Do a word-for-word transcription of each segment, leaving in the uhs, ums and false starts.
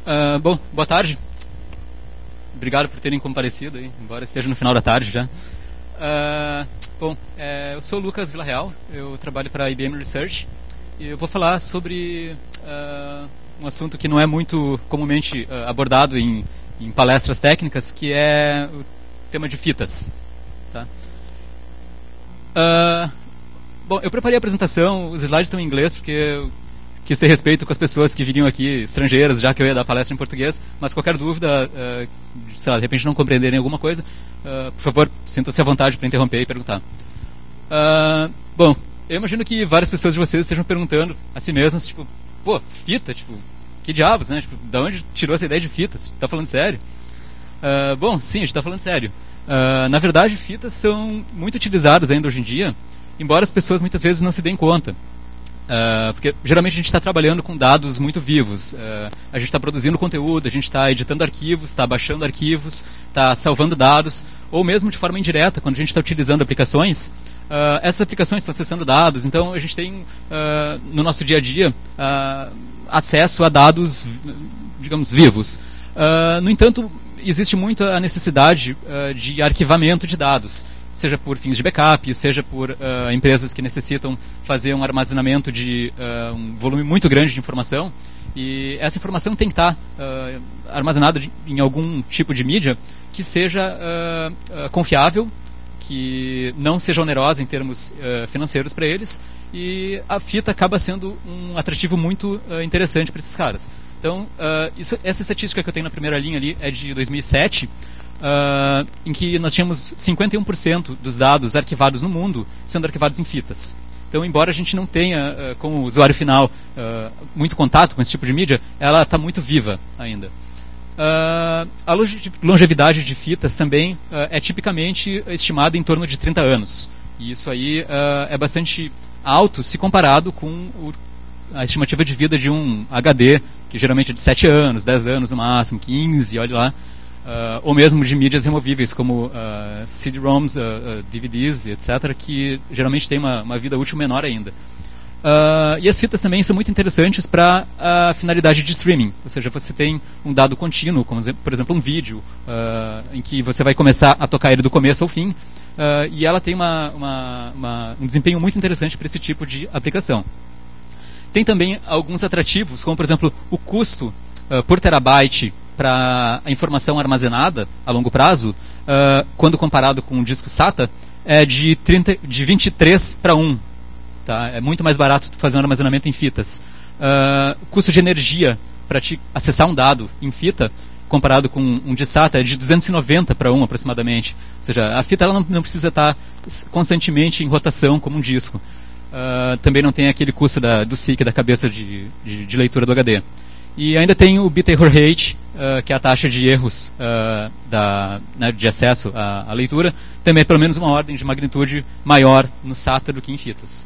Uh, bom, boa tarde. Obrigado por terem comparecido, aí, embora esteja no final da tarde já. Uh, bom, é, eu sou o Lucas Villarreal, eu trabalho para a I B M Research e eu vou falar sobre uh, um assunto que não é muito comumente uh, abordado em, em palestras técnicas, que é o tema de fitas. Tá? Uh, bom, eu preparei a apresentação, os slides estão em inglês porque eu quis ter respeito com as pessoas que viriam aqui estrangeiras, já que eu ia dar palestra em português, mas qualquer dúvida, uh, sei lá, de repente não compreenderem alguma coisa, uh, por favor, sintam-se à vontade para interromper e perguntar. Uh, bom, eu imagino que várias pessoas de vocês estejam perguntando a si mesmas, tipo, pô, fita, tipo, que diabos, né? Tipo, da onde tirou essa ideia de fitas? Tá falando sério? Uh, bom, sim, a gente está falando sério. Uh, na verdade, fitas são muito utilizadas ainda hoje em dia, embora as pessoas muitas vezes não se deem conta. Uh, porque geralmente a gente está trabalhando com dados muito vivos, uh, a gente está produzindo conteúdo, a gente está editando arquivos, está baixando arquivos, está salvando dados, ou mesmo de forma indireta, quando a gente está utilizando aplicações, uh, essas aplicações estão acessando dados, então a gente tem uh, no nosso dia a dia uh, acesso a dados, digamos, vivos. Uh, no entanto, existe muito a necessidade uh, de arquivamento de dados, seja por fins de backup, seja por uh, empresas que necessitam fazer um armazenamento de uh, um volume muito grande de informação, e essa informação tem que estar uh, armazenada de, em algum tipo de mídia que seja uh, uh, confiável, que não seja onerosa em termos uh, financeiros para eles, e a fita acaba sendo um atrativo muito uh, interessante para esses caras. Então, uh, isso, essa estatística que eu tenho na primeira linha ali é de dois mil e sete, Uh, em que nós tínhamos cinquenta e um por cento dos dados arquivados no mundo sendo arquivados em fitas. Então, embora a gente não tenha, uh, como usuário final, uh, muito contato com esse tipo de mídia, ela está muito viva ainda. Uh, a longevidade de fitas também uh, é tipicamente estimada em torno de trinta anos. E isso aí uh, é bastante alto se comparado com o, a estimativa de vida de um H D, que geralmente é de sete anos, dez anos no máximo, quinze, olha lá. Uh, ou mesmo de mídias removíveis, como uh, C D-ROMs, uh, uh, D V Ds, etcétera, que geralmente tem uma, uma vida útil menor ainda. Uh, e as fitas também são muito interessantes para a finalidade de streaming, ou seja, você tem um dado contínuo, como por exemplo um vídeo, uh, em que você vai começar a tocar ele do começo ao fim, uh, e ela tem uma, uma, uma, um desempenho muito interessante para esse tipo de aplicação. Tem também alguns atrativos, como por exemplo o custo uh, por terabyte para a informação armazenada a longo prazo, uh, quando comparado com um disco SATA, é de, trinta, de vinte e três para um. Tá? É muito mais barato fazer um armazenamento em fitas. Uh, o custo de energia para te acessar um dado em fita, comparado com um de SATA, é de duzentos e noventa para um aproximadamente. Ou seja, a fita ela não, não precisa estar constantemente em rotação como um disco. Uh, também não tem aquele custo da, do S I C, da cabeça de, de, de leitura do H D. E ainda tem o bit error rate, uh, que é a taxa de erros uh, da, né, de acesso à, à leitura, também é pelo menos uma ordem de magnitude maior no SATA do que em fitas.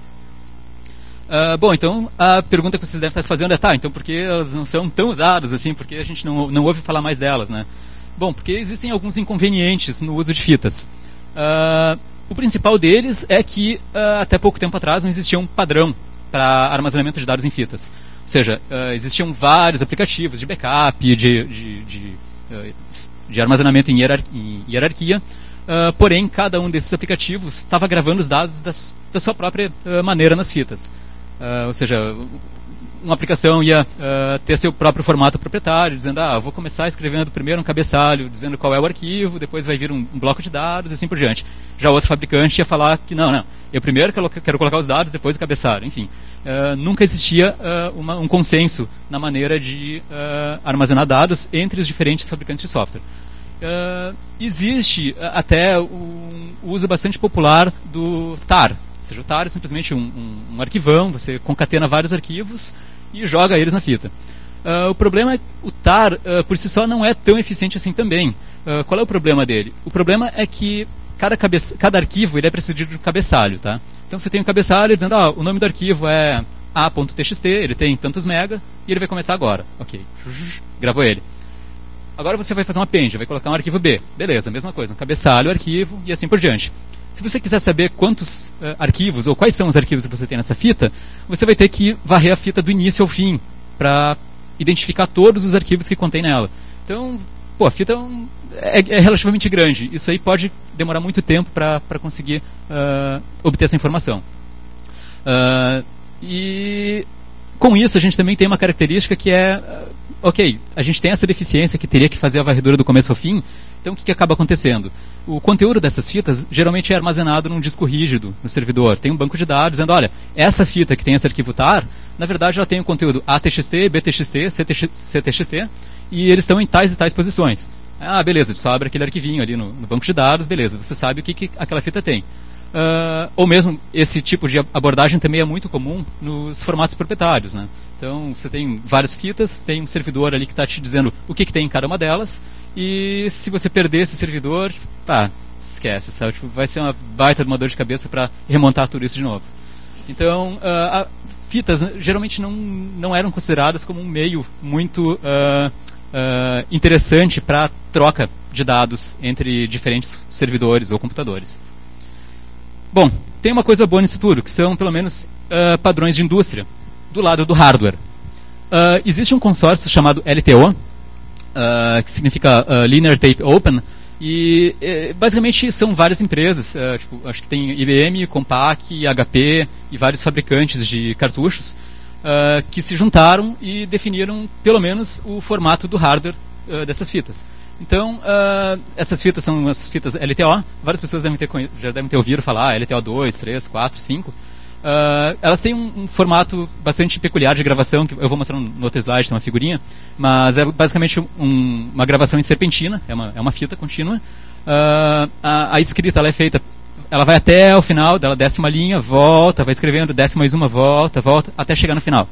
Uh, bom, então a pergunta que vocês devem estar se fazendo é, tá, então por que elas não são tão usadas assim, por que a gente não, não ouve falar mais delas, né? Bom, porque existem alguns inconvenientes no uso de fitas. Uh, o principal deles é que uh, até pouco tempo atrás não existia um padrão para armazenamento de dados em fitas. Ou seja, uh, existiam vários aplicativos de backup, de, de, de, uh, de armazenamento em, hierar em hierarquia, uh, porém, cada um desses aplicativos estava gravando os dados das, da sua própria uh, maneira nas fitas. Uh, ou seja, uma aplicação ia uh, ter seu próprio formato proprietário, dizendo, ah, vou começar escrevendo primeiro um cabeçalho, dizendo qual é o arquivo, depois vai vir um, um bloco de dados e assim por diante. Já outro fabricante ia falar que não, não, eu primeiro quero colocar os dados, depois o cabeçalho, enfim. Uh, nunca existia uh, uma, um consenso na maneira de uh, armazenar dados entre os diferentes fabricantes de software. Uh, existe uh, até um uso bastante popular do tar. Ou seja, o tar é simplesmente um, um, um arquivão, você concatena vários arquivos e joga eles na fita. Uh, o problema é que o tar, uh, por si só, não é tão eficiente assim também. Uh, qual é o problema dele? O problema é que cada, cabeça, cada arquivo ele é precedido de um cabeçalho. Tá? Então você tem um cabeçalho dizendo, ah, o nome do arquivo é a ponto t x t, ele tem tantos mega e ele vai começar agora. Ok, gravou ele. Agora você vai fazer um append, vai colocar um arquivo B. Beleza, mesma coisa, um cabeçalho, arquivo e assim por diante. Se você quiser saber quantos uh, arquivos, ou quais são os arquivos que você tem nessa fita, você vai ter que varrer a fita do início ao fim, para identificar todos os arquivos que contém nela. Então, pô, a fita é, é relativamente grande. Isso aí pode demorar muito tempo para conseguir uh, obter essa informação. Uh, e com isso a gente também tem uma característica que é, uh, ok, a gente tem essa deficiência que teria que fazer a varredura do começo ao fim. Então o que, que acaba acontecendo? O conteúdo dessas fitas geralmente é armazenado num disco rígido no servidor. Tem um banco de dados dizendo, olha, essa fita que tem esse arquivo tar, na verdade ela tem o conteúdo A T X T, B T X T, C T X T, e eles estão em tais e tais posições. Ah, beleza, só abre aquele arquivinho ali no, no banco de dados, beleza, você sabe o que, que aquela fita tem. Uh, ou mesmo, esse tipo de abordagem também é muito comum nos formatos proprietários, né? Então, você tem várias fitas, tem um servidor ali que está te dizendo o que, que tem em cada uma delas, e se você perder esse servidor, tá, esquece, sabe? Tipo, vai ser uma baita de uma dor de cabeça para remontar tudo isso de novo. Então, uh, a, fitas geralmente não, não eram consideradas como um meio muito uh, uh, interessante para troca de dados entre diferentes servidores ou computadores. Bom, tem uma coisa boa nisso tudo, que são pelo menos uh, padrões de indústria, do lado do hardware. Uh, existe um consórcio chamado L T O, uh, que significa uh, Linear Tape Open, e eh, basicamente são várias empresas, uh, tipo, acho que tem I B M, Compaq, H P e vários fabricantes de cartuchos, uh, que se juntaram e definiram pelo menos o formato do hardware uh, dessas fitas. Então, uh, essas fitas são as fitas L T O, várias pessoas devem ter, já devem ter ouvido falar, L T O dois, três, quatro, cinco. Uh, elas têm um, um formato bastante peculiar de gravação, que eu vou mostrar no outro slide, tem uma figurinha, mas é basicamente um, uma gravação em serpentina, é uma, é uma fita contínua. Uh, a, a escrita ela é feita, ela vai até o final, dela desce uma linha, volta, vai escrevendo, desce mais uma, volta, volta, até chegar no final.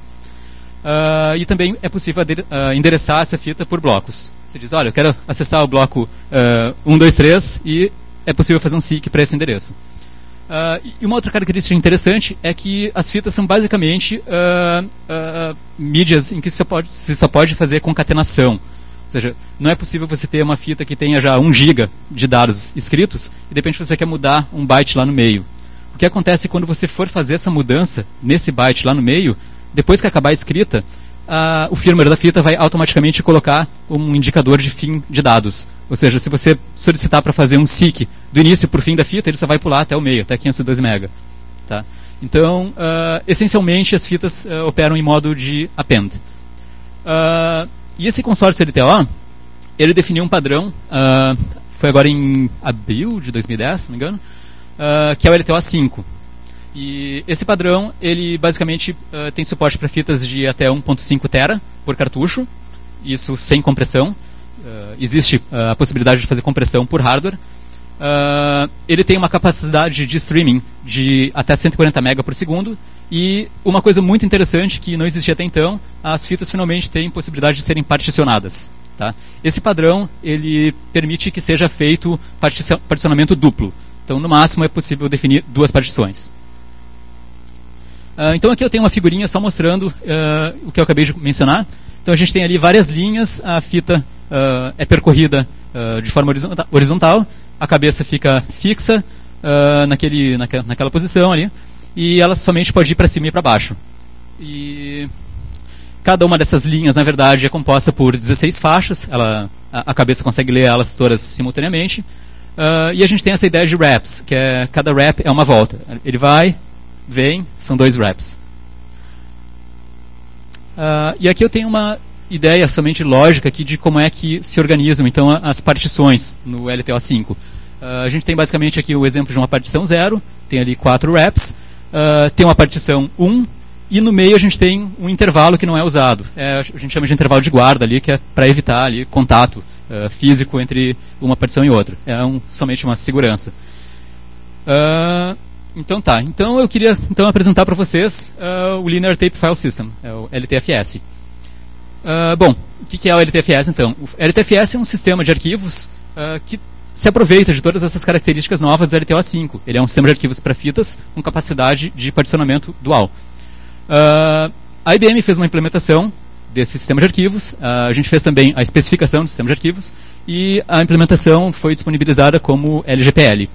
Uh, e também é possível uh, endereçar essa fita por blocos. Você diz, olha, eu quero acessar o bloco uh, um, dois, três e é possível fazer um seek para esse endereço. Uh, e uma outra característica interessante é que as fitas são basicamente uh, uh, mídias em que se só, pode, se só pode fazer concatenação. Ou seja, não é possível você ter uma fita que tenha já um giga de dados escritos e de repente você quer mudar um byte lá no meio. O que acontece quando você for fazer essa mudança nesse byte lá no meio, depois que acabar a escrita, uh, o firmware da fita vai automaticamente colocar um indicador de fim de dados. Ou seja, se você solicitar para fazer um seek do início para o fim da fita, ele só vai pular até o meio, até quinhentos e dois mega. Tá? Então, uh, essencialmente, as fitas uh, operam em modo de append. Uh, e esse consórcio L T O, ele definiu um padrão, uh, foi agora em abril de dois mil e dez, se não me engano, uh, que é o L T O cinco. E esse padrão, ele basicamente uh, tem suporte para fitas de até um ponto cinco tera por cartucho, isso sem compressão. Uh, existe uh, a possibilidade de fazer compressão por hardware. Uh, ele tem uma capacidade de streaming de até cento e quarenta mega por segundo. E uma coisa muito interessante que não existia até então, as fitas finalmente têm possibilidade de serem particionadas. Tá? Esse padrão ele permite que seja feito particionamento duplo. Então, no máximo, é possível definir duas partições. Uh, então, aqui eu tenho uma figurinha só mostrando uh, o que eu acabei de mencionar. Então, a gente tem ali várias linhas, a fita uh, é percorrida uh, de forma horizontal, a cabeça fica fixa uh, naquele, naquela, naquela posição ali, e ela somente pode ir para cima e para baixo. E cada uma dessas linhas, na verdade, é composta por dezesseis faixas, ela, a, a cabeça consegue ler elas todas simultaneamente, uh, e a gente tem essa ideia de wraps, que é cada wrap é uma volta. Ele vai, vem, são dois wraps. Uh, e aqui eu tenho uma ideia somente lógica aqui de como é que se organizam então as partições no L T O cinco. Uh, a gente tem basicamente aqui o exemplo de uma partição zero, tem ali quatro wraps, uh, tem uma partição um, e no meio a gente tem um intervalo que não é usado. É, a gente chama de intervalo de guarda ali, que é para evitar ali contato uh, físico entre uma partição e outra. É um, somente uma segurança. Uh, Então tá, então eu queria então, apresentar para vocês uh, o Linear Tape File System, é o L T F S. Uh, bom, o que é o L T F S então? O L T F S é um sistema de arquivos uh, que se aproveita de todas essas características novas do L T O cinco. Ele é um sistema de arquivos para fitas com capacidade de particionamento dual. Uh, a I B M fez uma implementação desse sistema de arquivos, uh, a gente fez também a especificação do sistema de arquivos e a implementação foi disponibilizada como L G P L.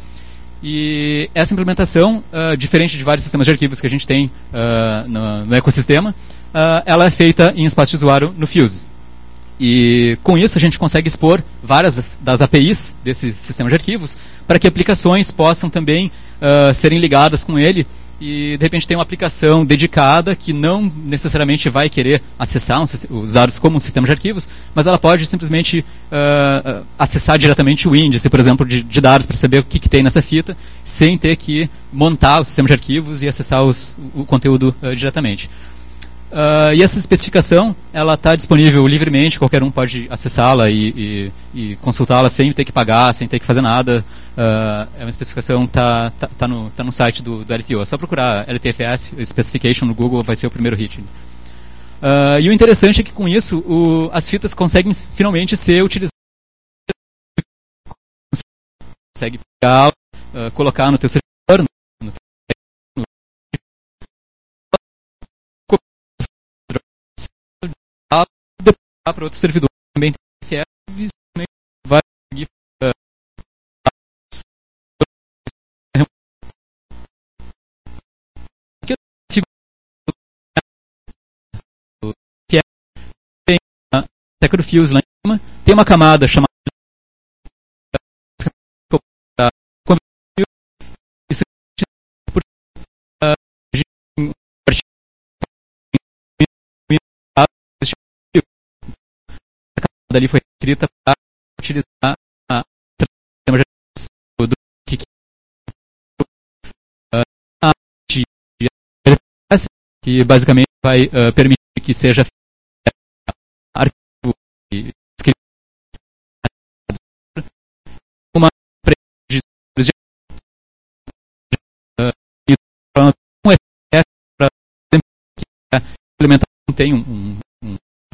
E essa implementação, uh, diferente de vários sistemas de arquivos que a gente tem uh, no, no ecossistema, uh, ela é feita em espaço de usuário no Fuse. E com isso a gente consegue expor várias das, das A P Is desse sistema de arquivos para que aplicações possam também uh, serem ligadas com ele e de repente tem uma aplicação dedicada que não necessariamente vai querer acessar um, os dados como um sistema de arquivos, mas ela pode simplesmente uh, acessar diretamente o índice, por exemplo, de, de dados para saber o que, que tem nessa fita, sem ter que montar o sistema de arquivos e acessar os, o conteúdo uh, diretamente. Uh, e essa especificação ela está disponível livremente, qualquer um pode acessá-la e, e, e consultá-la sem ter que pagar, sem ter que fazer nada. Uh, é uma especificação que está tá, tá no, tá no site do, do L T O. É só procurar L T F S Specification no Google, vai ser o primeiro hit. Uh, e o interessante é que com isso o, as fitas conseguem finalmente ser utilizadas. Consegue pegar, uh, colocar no teu servidor, no para outro servidor também tem vai conseguir uh, tem a teca do Fuse lá em cima, tem uma camada chamada isso por dali foi escrita para utilizar a do que que basicamente vai uh, permitir que seja arquivo escrito uma de um F para implementar tem um, um, um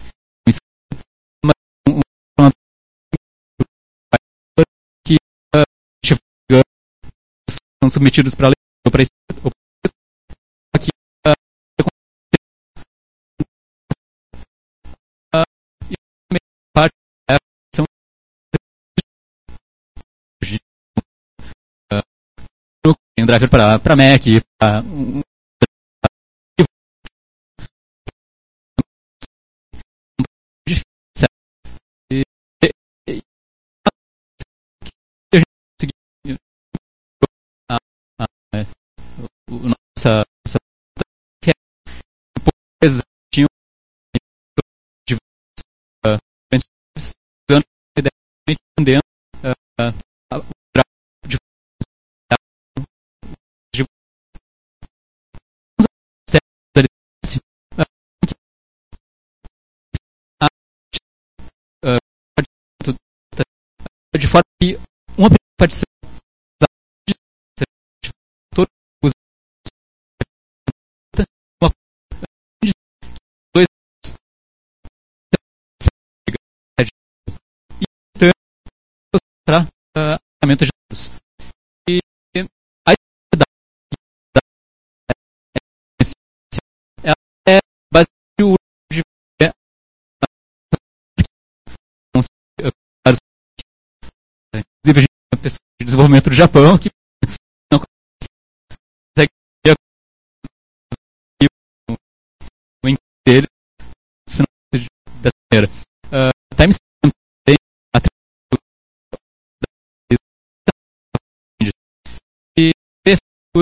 que uh, são submetidos para a lei para aqui parte são um driver para para Mac para um o nossa, nossa depois tinha de uh, entendendo uh, de de forma que uma pode ser para uh, aumento de dados. E a ela é baseada de inclusive a gente tem uma pessoa de desenvolvimento do Japão que não consegue o inglês dele se não dessa maneira. Uh, timestamp tem e por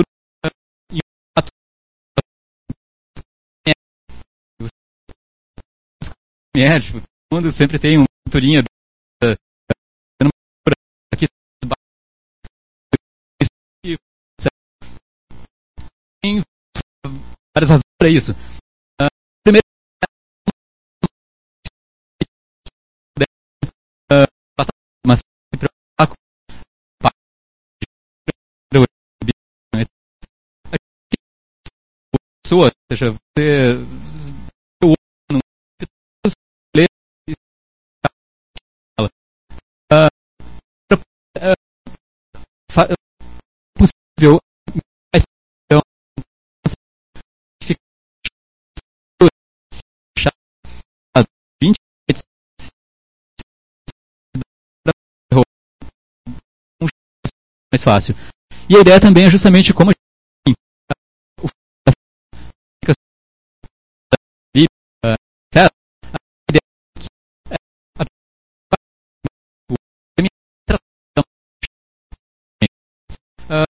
é, tipo, todo mundo sempre tem uma turinha aqui tem várias razões para isso. Uh, primeiro, uh, mas se preocupar com pessoa, ou seja, você não ler uh, uh, possível vinte mais fácil. E a ideia também é justamente como a gente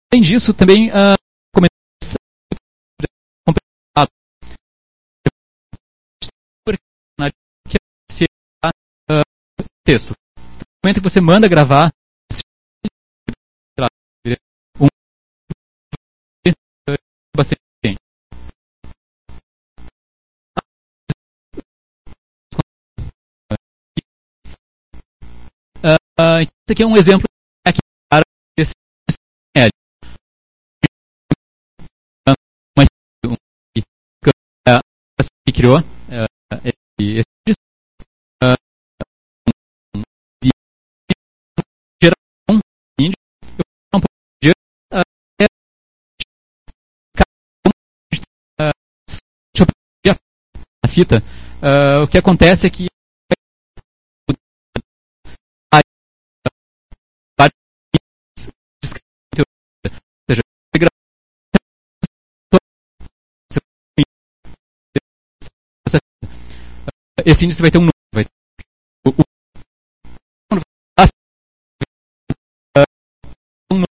além disso, também uh, texto. No momento que você manda gravar um bastante bem. Uh, esse aqui é um exemplo aqui para esse L. Mas que criou esse a fita, uh, o que acontece é que esse índice vai ter um número. Vai ter o, o, um número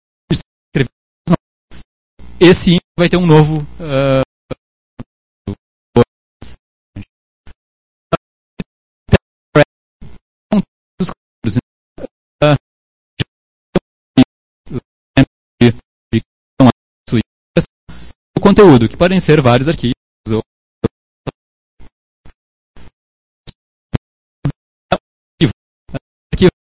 esse índice vai ter um novo uh, o conteúdo, que podem ser vários arquivos ou arquivo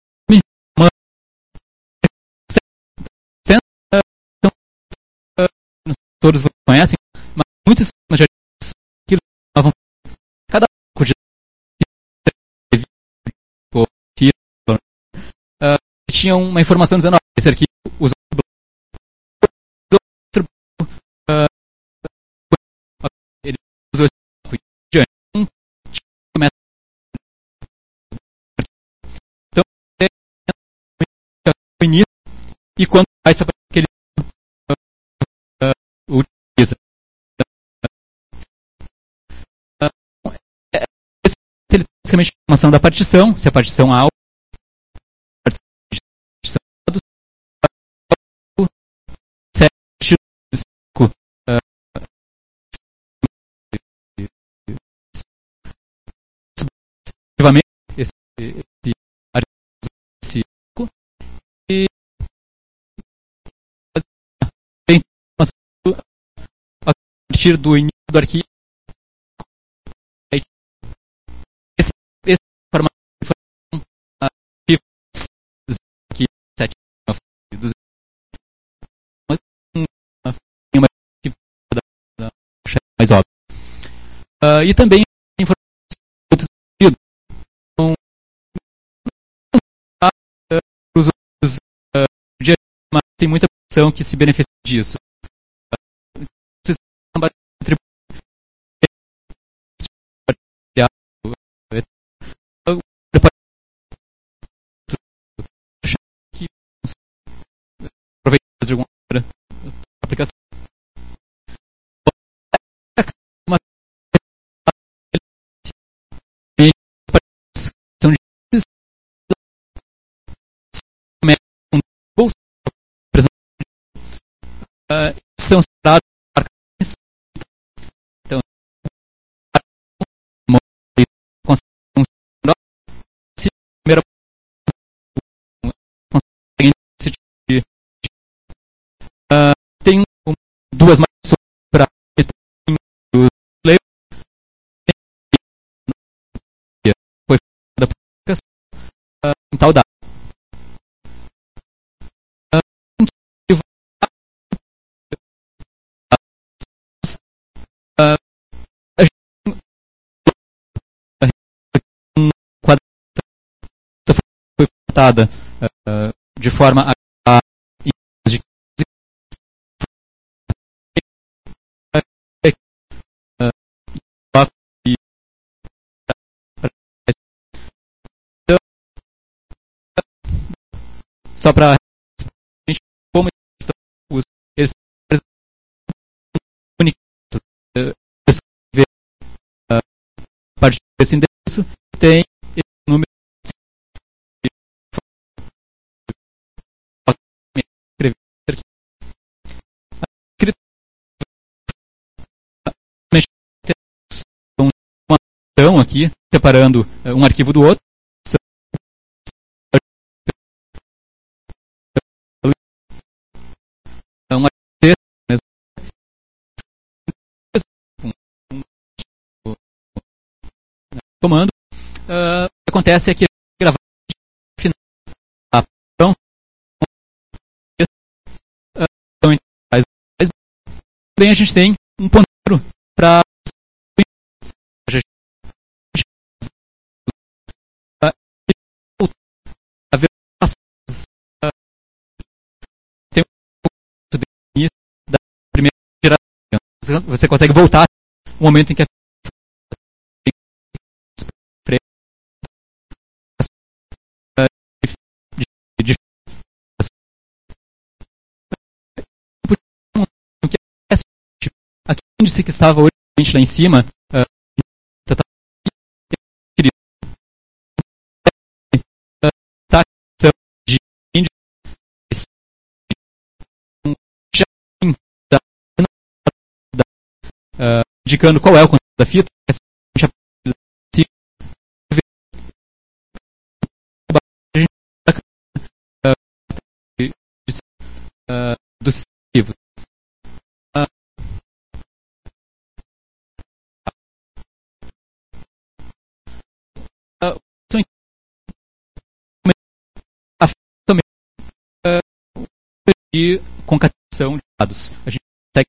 todos conhecem, mas muitos sistemas de arquivos que usavam cada banco de uh, tinha uma informação dizendo que esse arquivo usa uh, ele usou esse banco de então é o início e quando vai saber que ele uh, utiliza uh, esse é basicamente a informação da partição, se a partição A esse, esse arquivo e a partir do início do arquivo esse, esse formato de aqui sete dos mais óbvio uh, e também mas tem muita pessoa que se beneficia disso. Aproveitar de alguma aplicação. Uh, são separados por cartões. Então, se primeiro consegue uh, tem um, duas mais para o play foi da uh, em tal data. Uh, um quadrado foi formatada uh, de forma a, a de, uh, só para como os eles ver a partir desse endereço tem esse número escrever aqui aqui, separando uh, um arquivo do outro. Um comando. Uh, o que acontece é que gravar final. Então, também a gente tem um ponteiro para tem um da primeira geração. Você consegue voltar no momento em que a aqui o índice que estava originalmente lá em cima uh, de índice uh, indicando qual é o conteúdo da fita uh, do sistema. De concatenação de dados. A gente consegue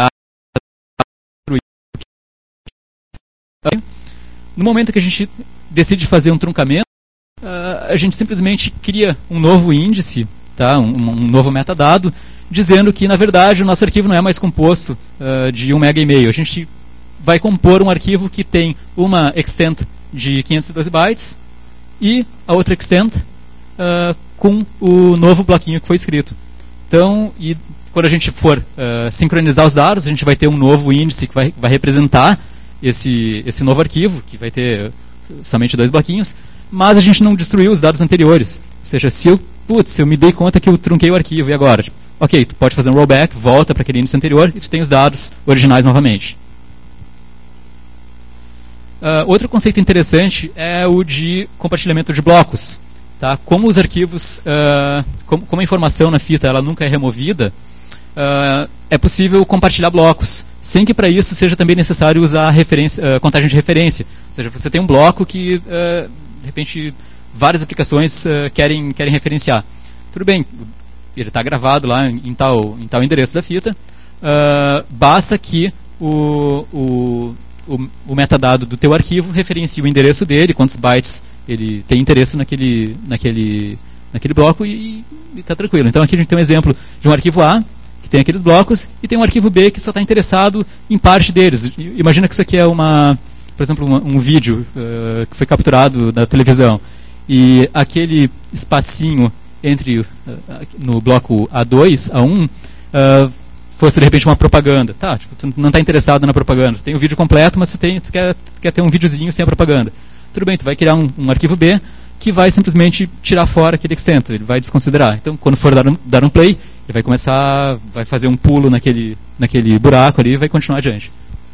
no momento que a gente decide fazer um truncamento, a gente simplesmente cria um novo índice, tá? um, um novo metadado, dizendo que, na verdade, o nosso arquivo não é mais composto uh, de um mega e meio. A gente vai compor um arquivo que tem uma extent de quinhentos e doze bytes e a outra extent uh, com o novo bloquinho que foi escrito. Então, e quando a gente for uh, sincronizar os dados, a gente vai ter um novo índice que vai, vai representar esse, esse novo arquivo, que vai ter somente dois bloquinhos, mas a gente não destruiu os dados anteriores. Ou seja, se eu, putz, eu me dei conta que eu trunquei o arquivo, e agora? Tipo, ok, tu pode fazer um rollback, volta para aquele índice anterior e tu tem os dados originais novamente. Uh, outro conceito interessante é o de compartilhamento de blocos. Tá? Como os arquivos, uh, como, como a informação na fita ela nunca é removida, uh, é possível compartilhar blocos, sem que para isso seja também necessário usar referência, uh, contagem de referência. Ou seja, você tem um bloco que, uh, de repente, várias aplicações uh, querem, querem referenciar. Tudo bem, ele está gravado lá em, em, tal, em tal endereço da fita, uh, basta que o, o O, o metadado do teu arquivo referencia o endereço dele, quantos bytes ele tem interesse naquele, naquele, naquele bloco e está tranquilo. Então aqui a gente tem um exemplo de um arquivo A, que tem aqueles blocos, e tem um arquivo B que só está interessado em parte deles. Imagina que isso aqui é uma, por exemplo, uma, um vídeo uh, que foi capturado da televisão, e aquele espacinho entre uh, no bloco A dois, A um, uh, fosse de repente uma propaganda. Tá, tipo, tu não está interessado na propaganda. Tu tem o vídeo completo, mas tu, tem, tu quer, quer ter um videozinho sem a propaganda. Tudo bem, tu vai criar um, um arquivo B que vai simplesmente tirar fora aquele extento, ele vai desconsiderar. Então, quando for dar um, dar um play, ele vai começar, vai fazer um pulo naquele, naquele buraco ali e vai continuar adiante.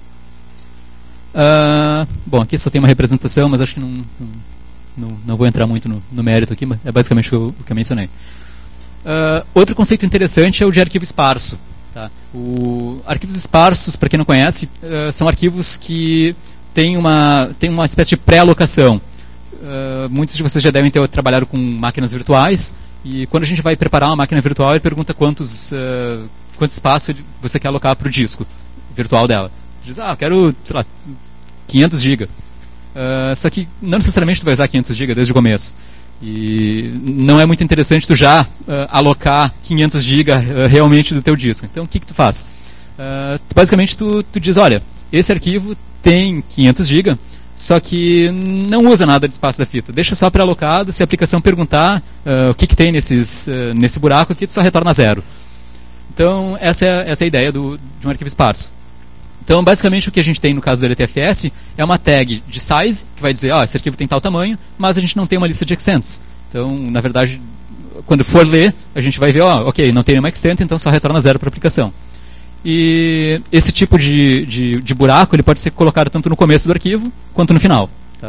Uh, bom, aqui só tem uma representação, mas acho que não, não, não, não vou entrar muito no, no mérito aqui, mas é basicamente o que eu, o que eu mencionei. Uh, outro conceito interessante é o de arquivo esparso. Tá. O, arquivos esparsos, para quem não conhece, uh, são arquivos que têm uma, têm uma espécie de pré-alocação. Uh, muitos de vocês já devem ter trabalhado com máquinas virtuais, e quando a gente vai preparar uma máquina virtual, ele pergunta quantos, uh, quanto espaço você quer alocar para o disco virtual dela. Você diz, ah, eu quero, sei lá, quinhentos gigas. Uh, só que não necessariamente tu vai usar quinhentos gigas desde o começo. E não é muito interessante tu já uh, alocar quinhentos gigas uh, realmente do teu disco. Então, o que, que tu faz? Uh, tu, basicamente, tu, tu diz, olha, esse arquivo tem quinhentos gigas, só que não usa nada de espaço da fita. Deixa só pré-alocado, se a aplicação perguntar uh, o que, que tem nesses, uh, nesse buraco aqui, tu só retorna zero. Então, essa é, essa é a ideia do, de um arquivo esparso. Então, basicamente, o que a gente tem no caso do L T F S é uma tag de size, que vai dizer, ó, oh, esse arquivo tem tal tamanho, mas a gente não tem uma lista de extents. Então, na verdade, quando for ler, a gente vai ver, ó, oh, ok, não tem nenhuma extent, então só retorna zero para a aplicação. E esse tipo de, de, de buraco, ele pode ser colocado tanto no começo do arquivo, quanto no final.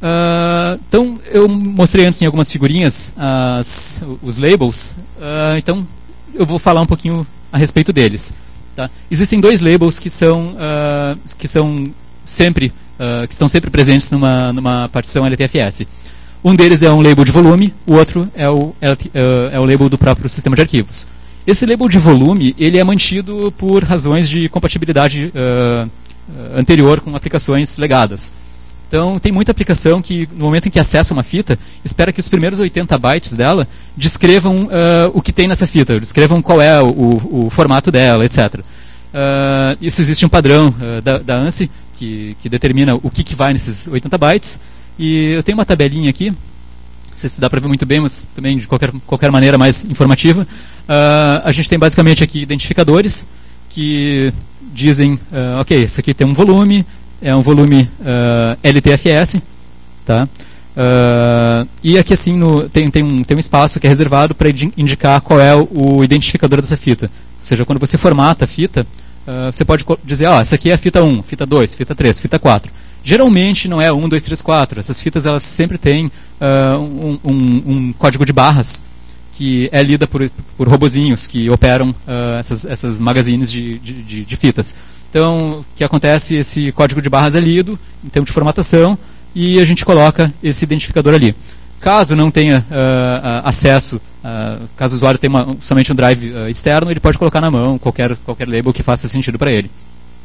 Uh, então, eu mostrei antes em algumas figurinhas as, os labels, uh, então eu vou falar um pouquinho a respeito deles. Tá? Existem dois labels que são, uh, que são sempre, uh, que estão sempre presentes numa, numa partição L T F S. Um deles é um label de volume, o outro é o, uh, é o label do próprio sistema de arquivos. Esse label de volume ele é mantido por razões de compatibilidade uh, anterior com aplicações legadas. Então, tem muita aplicação que, no momento em que acessa uma fita, espera que os primeiros oitenta bytes dela descrevam uh, o que tem nessa fita, descrevam qual é o, o, o formato dela, etcétera. Uh, isso existe um padrão uh, da, da ANSI que, que determina o que, que vai nesses oitenta bytes. E eu tenho uma tabelinha aqui, não sei se dá para ver muito bem, mas também de qualquer, qualquer maneira mais informativa. Uh, a gente tem basicamente aqui identificadores que dizem, uh, ok, esse aqui tem um volume, é um volume uh, L T F S, tá? Uh, e aqui assim no, tem, tem, um, tem um espaço que é reservado para indicar qual é o, o identificador dessa fita. Ou seja, quando você formata a fita, uh, você pode dizer, ó, oh, essa aqui é a fita um, fita dois, fita três, fita quatro. Geralmente não é um, dois, três, quatro. Essas fitas elas sempre têm uh, um, um, um código de barras que é lida por, por robozinhos que operam uh, essas, essas magazines de, de, de, de fitas. Então, o que acontece, esse código de barras é lido em termos de formatação e a gente coloca esse identificador ali. Caso não tenha uh, acesso, uh, caso o usuário tenha uma, somente um drive uh, externo, ele pode colocar na mão qualquer, qualquer label que faça sentido para ele.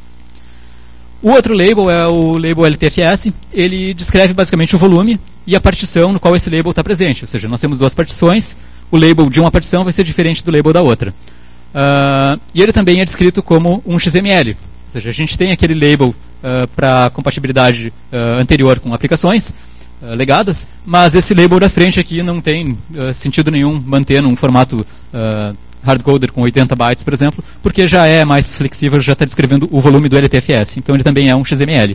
O outro label é o label L T F S. Ele descreve basicamente o volume e a partição no qual esse label está presente. Ou seja, nós temos duas partições, o label de uma partição vai ser diferente do label da outra. Uh, e ele também é descrito como um X M L. Ou seja, a gente tem aquele label uh, para compatibilidade uh, anterior com aplicações uh, legadas, mas esse label da frente aqui não tem uh, sentido nenhum manter num formato uh, hardcoded com oitenta bytes, por exemplo, porque já é mais flexível, já está descrevendo o volume do L T F S. Então ele também é um X M L.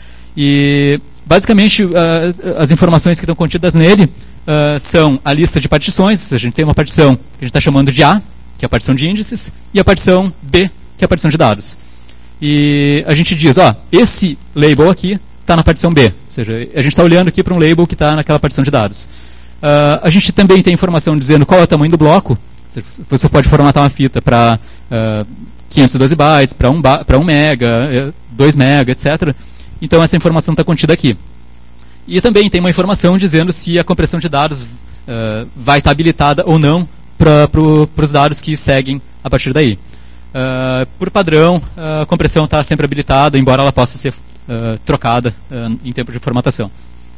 E basicamente uh, as informações que estão contidas nele uh, são a lista de partições, ou seja, a gente tem uma partição que a gente está chamando de A, que é a partição de índices, e a partição B, que é a partição de dados. E a gente diz, ó, esse label aqui está na partição B. Ou seja, a gente está olhando aqui para um label que está naquela partição de dados. Uh, a gente também tem informação dizendo qual é o tamanho do bloco. Você pode formatar uma fita para uh, quinhentos e doze bytes, para um, para um mega, dois mega, etcétera. Então essa informação está contida aqui. E também tem uma informação dizendo se a compressão de dados uh, vai estar habilitada ou não para pro, os dados que seguem a partir daí. Uh, por padrão, a compressão está sempre habilitada, embora ela possa ser uh, trocada uh, em tempo de formatação.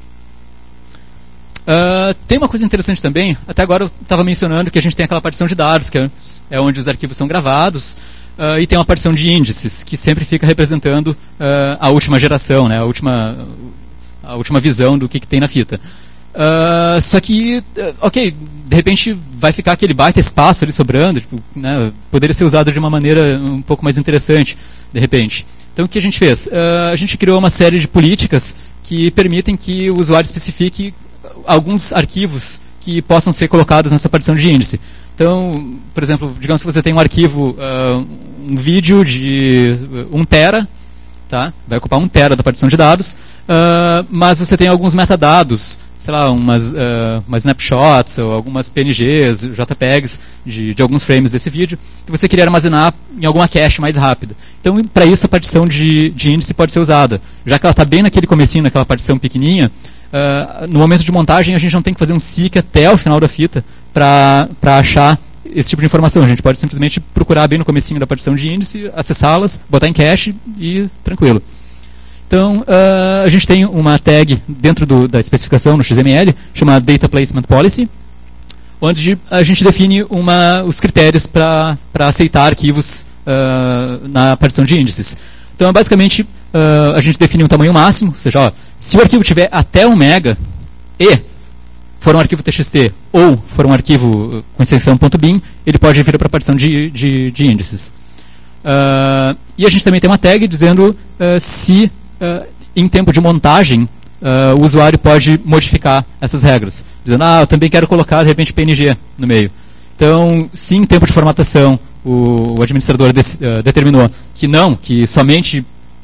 Uh, tem uma coisa interessante também, até agora eu estava mencionando que a gente tem aquela partição de dados, que é, é onde os arquivos são gravados, uh, e tem uma partição de índices, que sempre fica representando uh, a última geração, né, a, última, a última visão do que, que tem na fita. Uh, só que, uh, ok, de repente vai ficar aquele baita espaço ali sobrando, tipo, né, poderia ser usado de uma maneira um pouco mais interessante, de repente. Então o que a gente fez? Uh, a gente criou uma série de políticas que permitem que o usuário especifique alguns arquivos que possam ser colocados nessa partição de índice. Então, por exemplo, digamos que você tem um arquivo, uh, um vídeo de um tera, tá? Vai ocupar um tera da partição de dados, uh, mas você tem alguns metadados, sei lá, umas, uh, umas snapshots ou algumas P N Gs, JPEGs de, de alguns frames desse vídeo, que você queria armazenar em alguma cache mais rápida. Então, para isso, a partição de, de índice pode ser usada. Já que ela está bem naquele comecinho, naquela partição pequenininha, Uh, no momento de montagem a gente não tem que fazer um seek até o final da fita para achar esse tipo de informação. A gente pode simplesmente procurar bem no comecinho da partição de índice, acessá-las, botar em cache e tranquilo. Então uh, a gente tem uma tag dentro do, da especificação no X M L chamada Data Placement Policy, onde a gente define uma, os critérios para aceitar arquivos uh, na partição de índices. Então, basicamente, uh, a gente define um tamanho máximo, ou seja, ó, se o arquivo tiver até um mega e for um arquivo T X T ou for um arquivo com extensão .bin, ele pode vir para a partição de, de, de índices. Uh, e a gente também tem uma tag dizendo uh, se, uh, em tempo de montagem, uh, o usuário pode modificar essas regras. Dizendo, ah, eu também quero colocar, de repente, P N G no meio. Então, se em tempo de formatação o administrador de, uh, determinou que não, que somente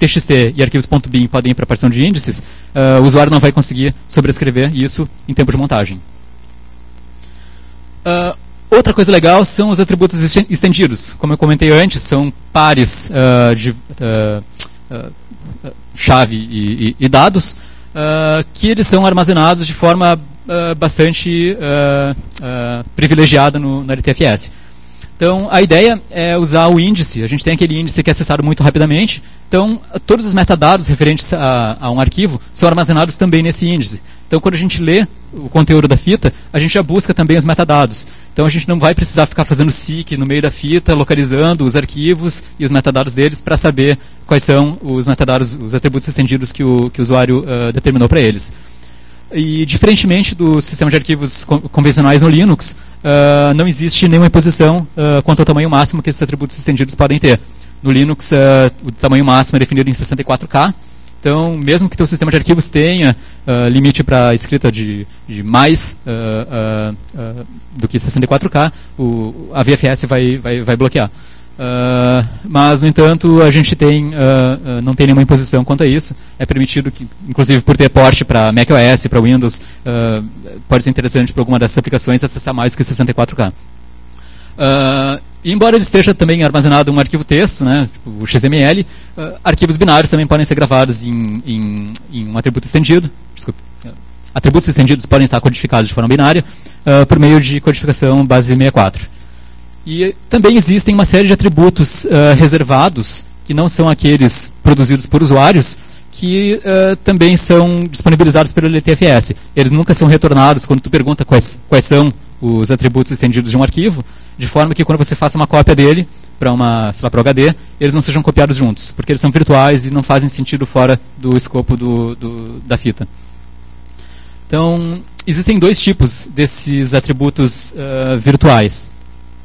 .txt e arquivos .bin podem ir para a partição de índices, uh, o usuário não vai conseguir sobrescrever isso em tempo de montagem. Uh, outra coisa legal são os atributos estendidos. Como eu comentei antes, são pares uh, de uh, uh, chave e, e, e dados uh, que eles são armazenados de forma uh, bastante uh, uh, privilegiada no, no L T F S. Então, a ideia é usar o índice. A gente tem aquele índice que é acessado muito rapidamente. Então, todos os metadados referentes a, a um arquivo são armazenados também nesse índice. Então, quando a gente lê o conteúdo da fita, a gente já busca também os metadados. Então, a gente não vai precisar ficar fazendo seek no meio da fita, localizando os arquivos e os metadados deles para saber quais são os metadados, os atributos estendidos que o, que o usuário uh, determinou para eles. E, diferentemente do sistema de arquivos convencionais no Linux, uh, não existe nenhuma imposição uh, quanto ao tamanho máximo que esses atributos estendidos podem ter. No Linux, uh, o tamanho máximo é definido em sessenta e quatro K. Então, mesmo que o teu sistema de arquivos tenha uh, limite para escrita de, de mais uh, uh, uh, do que sessenta e quatro K, o, a V F S vai, vai, vai bloquear. Uh, mas, no entanto, a gente tem, uh, uh, não tem nenhuma imposição quanto a isso. É permitido, que, inclusive por ter porte para macOS, para Windows, uh, pode ser interessante para alguma dessas aplicações acessar mais do que sessenta e quatro K. Uh, embora ele esteja também armazenado um arquivo texto, né, tipo o X M L, uh, arquivos binários também podem ser gravados em, em, em um atributo estendido. Desculpe. Atributos estendidos podem estar codificados de forma binária uh, por meio de codificação base sessenta e quatro. E também existem uma série de atributos uh, reservados, que não são aqueles produzidos por usuários, que uh, também são disponibilizados pelo L T F S. Eles nunca são retornados quando tu pergunta quais, quais são os atributos estendidos de um arquivo, de forma que quando você faça uma cópia dele para uma, sei lá, para o H D, eles não sejam copiados juntos, porque eles são virtuais e não fazem sentido fora do escopo do, do, da fita. Então, existem dois tipos desses atributos uh, virtuais.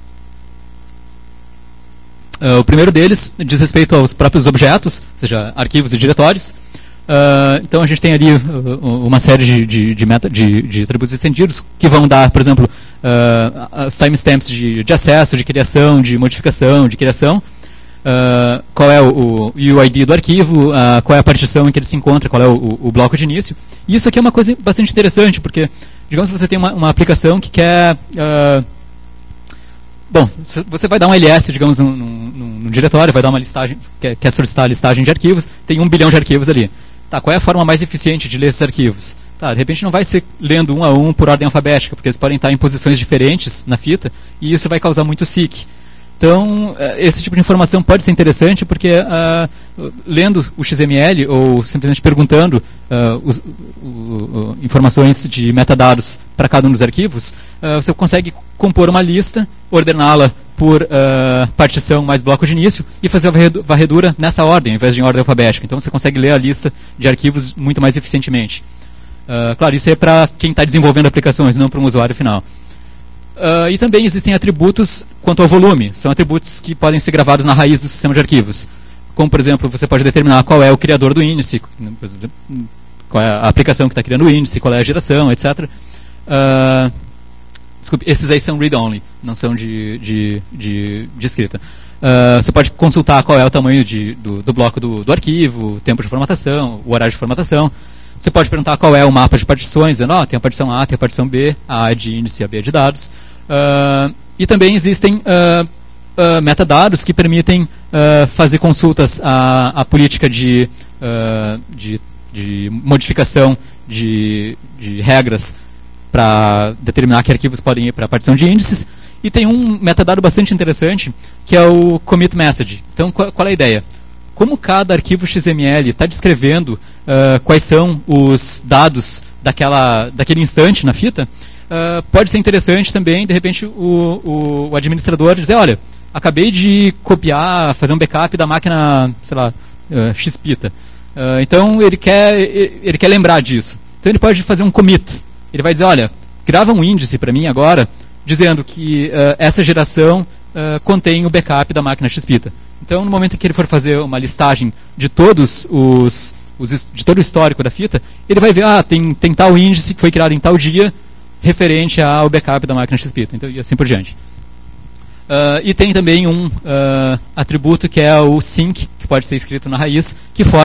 Uh, o primeiro deles diz respeito aos próprios objetos, ou seja, arquivos e diretórios. Uh, então a gente tem ali uh, uma série de, de, de, meta, de, de atributos estendidos que vão dar, por exemplo, uh, os timestamps de, de acesso, de criação, de modificação, de criação. Uh, qual é o, o U I D do arquivo, uh, qual é a partição em que ele se encontra, qual é o, o bloco de início. E isso aqui é uma coisa bastante interessante, porque, digamos que você tem uma, uma aplicação que quer... Uh, Bom, você vai dar um L S, digamos, num, num, num diretório, vai dar uma listagem, quer, quer solicitar a listagem de arquivos, tem um bilhão de arquivos ali. Tá, qual é a forma mais eficiente de ler esses arquivos? Tá, de repente não vai ser lendo um a um por ordem alfabética, porque eles podem estar em posições diferentes na fita, e isso vai causar muito seek. Então, esse tipo de informação pode ser interessante, porque uh, lendo o X M L, ou simplesmente perguntando uh, os, uh, uh, informações de metadados para cada um dos arquivos, uh, você consegue compor uma lista, ordená-la por uh, partição mais bloco de início, e fazer a varredura nessa ordem, ao invés de em ordem alfabética. Então, você consegue ler a lista de arquivos muito mais eficientemente. Uh, claro, isso é para quem está desenvolvendo aplicações, não para um usuário final. Uh, e também existem atributos quanto ao volume. São atributos que podem ser gravados na raiz do sistema de arquivos. Como, por exemplo, você pode determinar qual é o criador do índice, qual é a aplicação que está criando o índice, qual é a geração, etcétera. Uh, desculpe, esses aí são read-only, não são de, de, de, de escrita. Uh, você pode consultar qual é o tamanho de, do, do bloco do, do arquivo, o tempo de formatação, o horário de formatação. Você pode perguntar qual é o mapa de partições, dizendo, ó, oh, tem a partição A, tem a partição B, a A é de índice, a B é de dados. Uh, e também existem uh, uh, metadados que permitem uh, fazer consultas à, à política de, uh, de, de modificação de, de regras para determinar que arquivos podem ir para a partição de índices. E tem um metadado bastante interessante, que é o commit message. Então, qual, qual é a ideia? Como cada arquivo X M L está descrevendo uh, quais são os dados daquela, daquele instante na fita, uh, pode ser interessante também, de repente, o, o, o administrador dizer, olha, acabei de copiar, fazer um backup da máquina, sei lá, uh, Xpita. Uh, então, ele quer, ele quer lembrar disso. Então, ele pode fazer um commit. Ele vai dizer, olha, grava um índice para mim agora, dizendo que uh, essa geração uh, contém o backup da máquina Xpita. Então, no momento em que ele for fazer uma listagem de todos os, os de todo o histórico da fita, ele vai ver, ah, tem, tem tal índice que foi criado em tal dia, referente ao backup da máquina Xpita, então, e assim por diante. Uh, e tem também um uh, atributo que é o sync, que pode ser escrito na raiz, que forma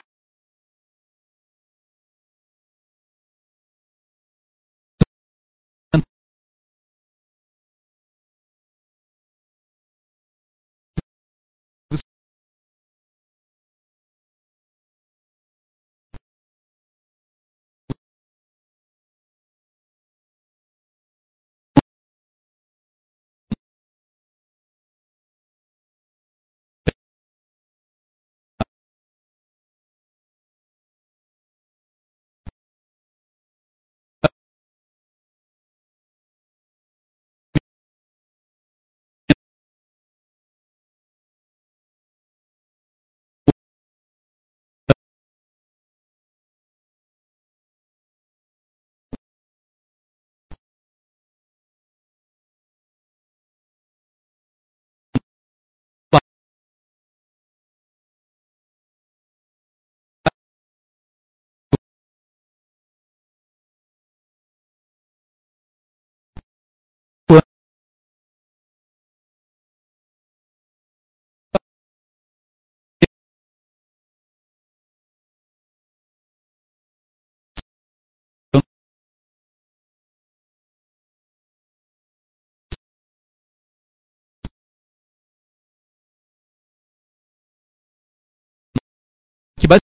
que basicamente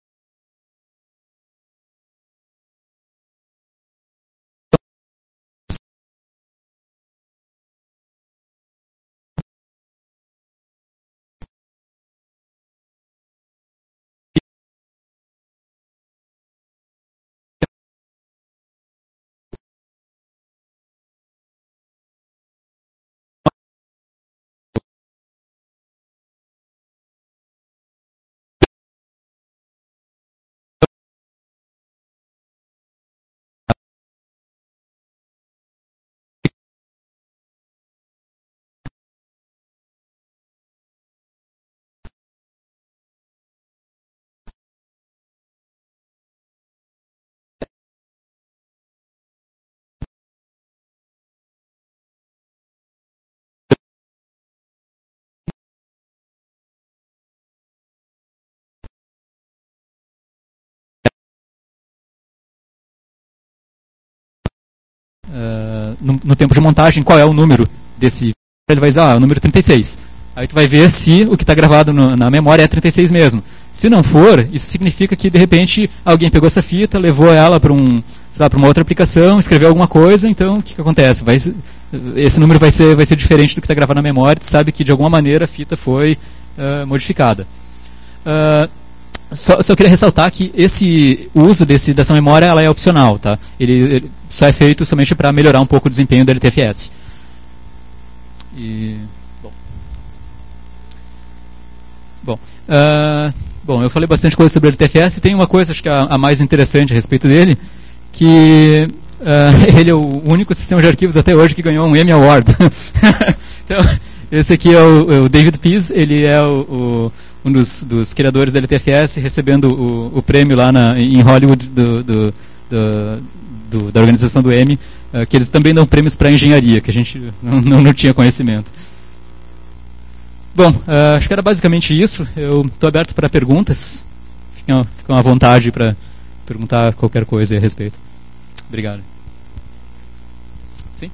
Uh, no, no tempo de montagem, qual é o número desse. Ele vai dizer, ah, o número trinta e seis. Aí tu vai ver se o que está gravado no, na memória é trinta e seis mesmo. Se não for, isso significa que de repente alguém pegou essa fita, levou ela para um, sei lá, para uma outra aplicação, escreveu alguma coisa, então o que, que acontece? Vai, esse número vai ser, vai ser diferente do que está gravado na memória, tu sabe que de alguma maneira a fita foi uh, modificada. Uh, Só, só queria ressaltar que esse o uso desse, dessa memória ela é opcional, tá? Ele, ele só é feito somente para melhorar um pouco o desempenho do L T F S. E, bom, bom, uh, bom, eu falei bastante coisa sobre o L T F S. Tem uma coisa, acho que a, a mais interessante a respeito dele, que uh, ele é o único sistema de arquivos até hoje que ganhou um Emmy Award. Então, esse aqui é o, o David Pease, ele é o, o um dos, dos criadores da L T F S, recebendo o, o prêmio lá na, em Hollywood do, do, do, do, da organização do Emmy, uh, que eles também dão prêmios para engenharia, que a gente não, não, não tinha conhecimento. Bom, uh, acho que era basicamente isso. Eu estou aberto para perguntas. Fiquem, fiquem à vontade para perguntar qualquer coisa a respeito. Obrigado. Sim?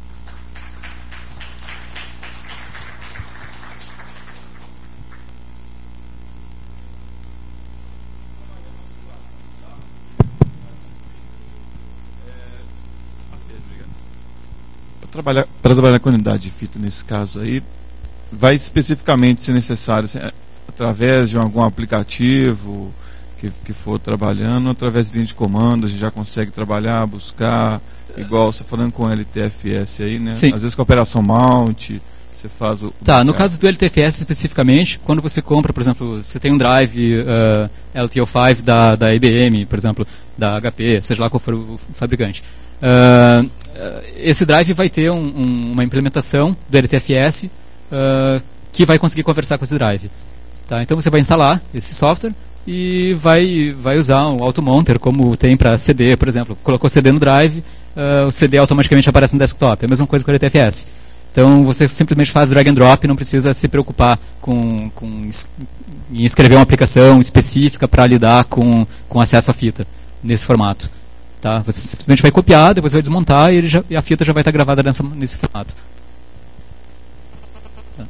Trabalhar, para trabalhar com unidade de fita nesse caso aí, vai especificamente ser necessário assim, através de algum aplicativo que, que for trabalhando, através de linha de comando, a gente já consegue trabalhar, buscar, igual você falando com o L T F S aí, né? Sim. Às vezes com a operação mount, você faz o... Tá, no caso do L T F S especificamente, quando você compra, por exemplo, você tem um drive uh, L T O cinco da, da I B M, por exemplo, da H P, seja lá qual for o fabricante. Uh, esse drive vai ter um, um, uma implementação do L T F S uh, que vai conseguir conversar com esse drive. Tá? Então você vai instalar esse software e vai, vai usar um automonter, como tem para C D, por exemplo. Colocou C D no drive, uh, o C D automaticamente aparece no desktop. É a mesma coisa com o L T F S. Então você simplesmente faz drag and drop, não precisa se preocupar com, com em escrever uma aplicação específica para lidar com, com acesso à fita nesse formato. Tá? Você simplesmente vai copiar, depois vai desmontar e, ele já, e a fita já vai estar gravada nessa, nesse formato. Tá.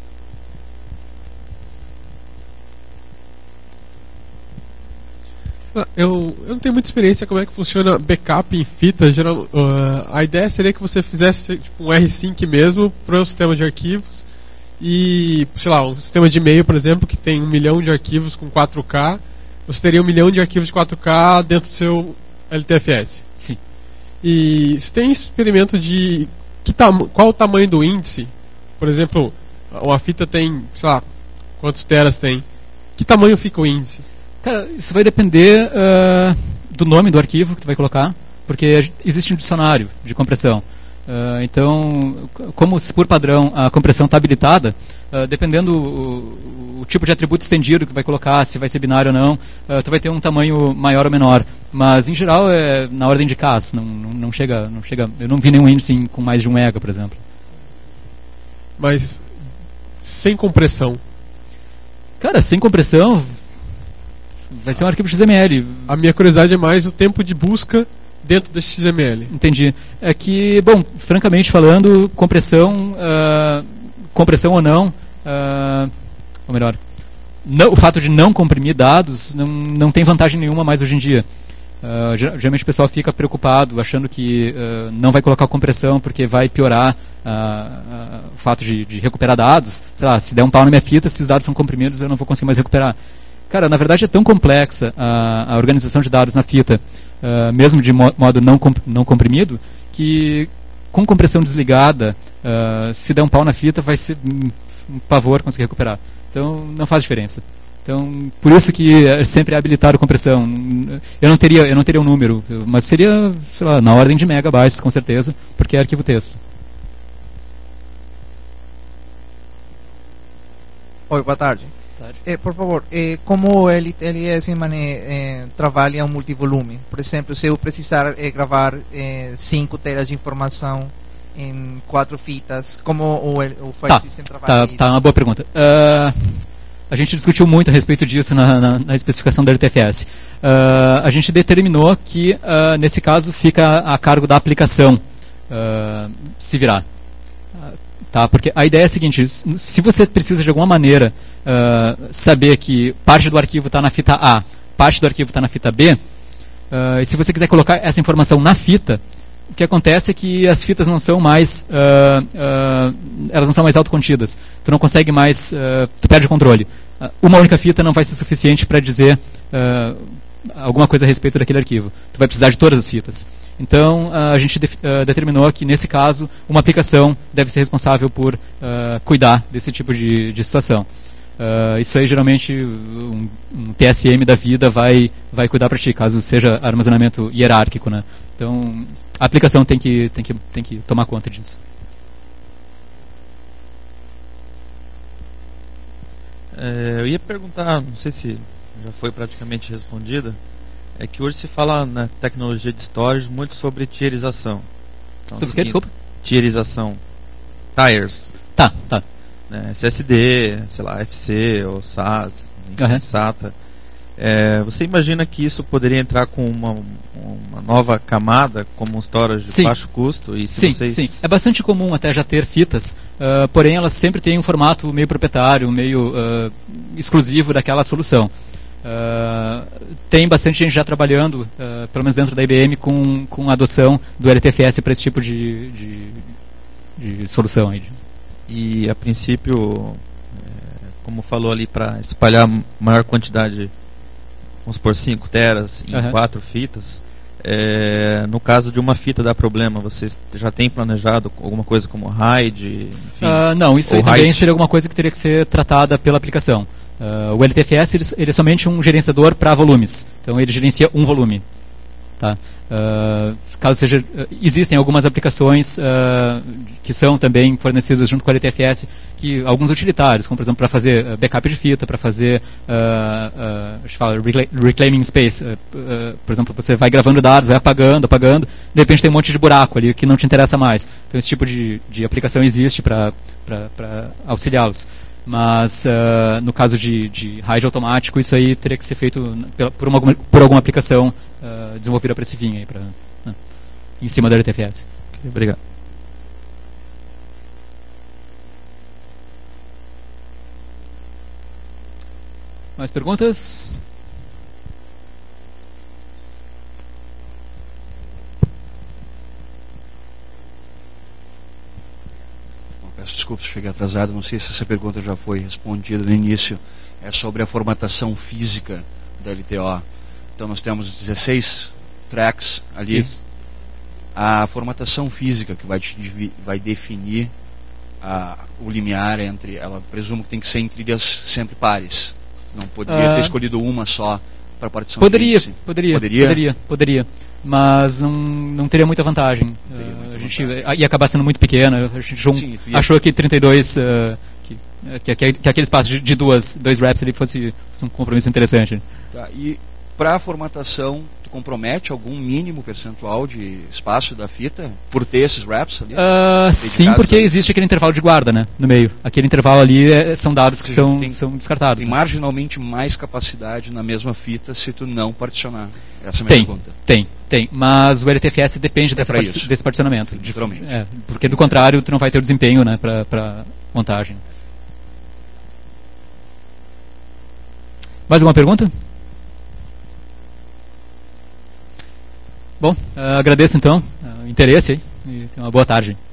Eu, eu não tenho muita experiência como é que funciona backup em fita. Geral, uh, a ideia seria que você fizesse tipo, um R cinco mesmo para o sistema de arquivos e, sei lá, um sistema de e-mail, por exemplo, que tem um milhão de arquivos com quatro K, você teria um milhão de arquivos de quatro K dentro do seu L T F S. Sim. E você tem experimento de que tam, qual o tamanho do índice? Por exemplo, uma fita tem, sei lá, quantos teras tem? Que tamanho fica o índice? Cara, isso vai depender uh, do nome do arquivo que tu vai colocar, porque existe um dicionário de compressão. Uh, então, como se por padrão a compressão está habilitada, uh, dependendo o, o tipo de atributo estendido que vai colocar, se vai ser binário ou não, uh, tu vai ter um tamanho maior ou menor. Mas, em geral, é na ordem de K, não, não, não, chega, não chega... Eu não vi nenhum índice com mais de um mega, por exemplo. Mas sem compressão? Cara, sem compressão... Vai ser um arquivo X M L. A minha curiosidade é mais o tempo de busca dentro desse X M L. Entendi. É que, bom, francamente falando, compressão, uh, compressão ou não, uh, ou melhor, não, o fato de não comprimir dados não, não tem vantagem nenhuma mais hoje em dia. Uh, geralmente o pessoal fica preocupado, achando que uh, não vai colocar compressão porque vai piorar uh, uh, o fato de, de recuperar dados. Sei lá, se der um pau na minha fita, se os dados são comprimidos, eu não vou conseguir mais recuperar. Cara, na verdade é tão complexa a, a organização de dados na fita, uh, mesmo de mo modo não, comp não comprimido, que com compressão desligada, uh, se der um pau na fita, vai ser um, um pavor conseguir recuperar. Então, não faz diferença. Então, por isso que é sempre é habilitado compressão. Eu não teria, eu não teria um número, mas seria, sei lá, na ordem de megabytes, com certeza, porque é arquivo texto. Oi, boa tarde. Eh, por favor, eh, como o L T S eh, trabalha um multivolume? Por exemplo, se eu precisar eh, gravar cinco eh, teras de informação em quatro fitas, como o, o File tá, System trabalha tá, isso? Tá, uma boa pergunta. Uh, a gente discutiu muito a respeito disso na, na, na especificação da L T F S. Uh, a gente determinou que, uh, nesse caso, fica a cargo da aplicação uh, se virar. Tá, porque a ideia é a seguinte: se você precisa de alguma maneira uh, saber que parte do arquivo está na fita A, parte do arquivo está na fita B, uh, e se você quiser colocar essa informação na fita, o que acontece é que as fitas não são mais uh, uh, elas não são mais autocontidas. Tu não consegue mais, uh, tu perde o controle. Uh, uma única fita não vai ser suficiente para dizer uh, alguma coisa a respeito daquele arquivo. Tu vai precisar de todas as fitas. Então, a gente de, uh, determinou que, nesse caso, uma aplicação deve ser responsável por uh, cuidar desse tipo de, de situação. Uh, isso aí, geralmente, um, um T S M da vida vai, vai cuidar para ti, caso seja armazenamento hierárquico, né? Então, a aplicação tem que, tem que, tem que tomar conta disso. É, eu ia perguntar, não sei se já foi praticamente respondida, é que hoje se fala na tecnologia de storage muito sobre tierização. Então, sobre o que, desculpa? Tierização. Tiers. Tá, tá. Né, S S D, sei lá, F C ou S A S, enfim, uhum. SATA. É, você imagina que isso poderia entrar com uma, uma nova camada, como um storage de sim. baixo custo? E se sim, vocês... sim. É bastante comum até já ter fitas, uh, porém elas sempre têm um formato meio proprietário, meio uh, exclusivo daquela solução. Uh, tem bastante gente já trabalhando, uh, pelo menos dentro da I B M, com, com a adoção do L T F S para esse tipo de, de, de solução. Aí. E a princípio, é, como falou ali, para espalhar maior quantidade, vamos supor cinco teras em uhum. quatro fitas, é, no caso de uma fita dar problema, vocês já têm planejado alguma coisa como RAID? Enfim, uh, não, isso aí RAID? Também seria alguma coisa que teria que ser tratada pela aplicação. Uh, o L T F S ele, ele é somente um gerenciador para volumes, então ele gerencia um volume. Tá? Uh, caso seja, uh, existem algumas aplicações uh, que são também fornecidas junto com o L T F S, que alguns utilitários, como por exemplo para fazer uh, backup de fita, para fazer uh, uh, fala, reclaiming space, uh, uh, por exemplo, você vai gravando dados, vai apagando, apagando, de repente tem um monte de buraco ali que não te interessa mais. Então esse tipo de, de aplicação existe para auxiliá-los. Mas uh, no caso de, de RAID automático, isso aí teria que ser feito por, uma, por alguma aplicação uh, desenvolvida para esse fim, aí, pra, uh, em cima da L T F S. Okay, obrigado. Mais perguntas? Peço desculpas se cheguei atrasado, não sei se essa pergunta já foi respondida no início. É sobre a formatação física da L T O. Então nós temos dezesseis tracks ali. Isso. A formatação física que vai, te, vai definir a, o limiar entre... Ela presumo que tem que ser em trilhas sempre pares. Não poderia uh, ter escolhido uma só para partição poderia, física. Poderia, poderia, poderia, poderia. Mas não, não teria muita vantagem. Teria uh, muita a gente vantagem. Ia acabar sendo muito pequena. A gente Sim, achou que trinta e dois, uh, que, que, que, que aquele espaço de, de duas, dois reps ali fosse, fosse um compromisso interessante. Tá, e para a formatação, tu compromete algum mínimo percentual de espaço da fita por ter esses reps ali? Uh, sim, porque ali? Existe aquele intervalo de guarda, né, no meio. Aquele intervalo ali é, são dados que Sim, são, tem, são descartados. Tem né? marginalmente mais capacidade na mesma fita se tu não particionar. Essa é a minha tem, pergunta. Tem, tem. Mas o L T F S depende é dessa parti desse particionamento. Literalmente. É, porque do contrário, tu não vai ter o desempenho, né, para montagem. Mais alguma pergunta? Bom, uh, agradeço então uh, o interesse aí, e tenha uma boa tarde.